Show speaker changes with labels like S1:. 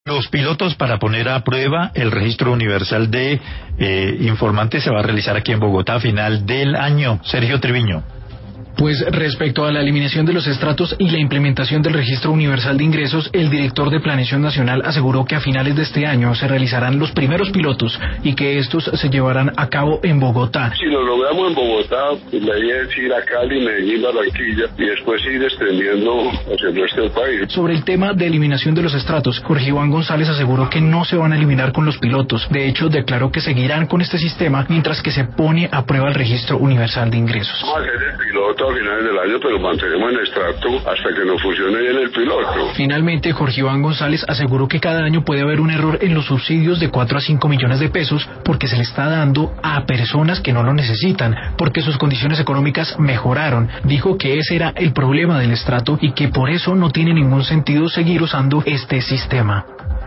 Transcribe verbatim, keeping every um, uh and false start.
S1: Los pilotos para poner a prueba el registro universal de eh, informantes se va a realizar aquí en Bogotá a final del año. Sergio Treviño.
S2: Pues respecto a la eliminación de los estratos y la implementación del Registro Universal de Ingresos, el director de Planeación Nacional aseguró que a finales de este año se realizarán los primeros pilotos y que estos se llevarán a cabo en Bogotá.
S3: Si lo logramos en Bogotá, pues la idea es ir a Cali, Medellín, Barranquilla y después ir extendiendo hacia el resto del país.
S2: Sobre el tema de eliminación de los estratos, Jorge Iván González aseguró que no se van a eliminar con los pilotos. De hecho, declaró que seguirán con este sistema mientras que se pone a prueba el Registro Universal de Ingresos.
S3: Vamos a hacer el piloto a finales del año, pero mantenemos el estrato hasta que nos funcione bien el piloto.
S2: Finalmente, Jorge Iván González aseguró que cada año puede haber un error en los subsidios de cuatro a cinco millones de pesos porque se le está dando a personas que no lo necesitan, porque sus condiciones económicas mejoraron. Dijo que ese era el problema del estrato y que por eso no tiene ningún sentido seguir usando este sistema.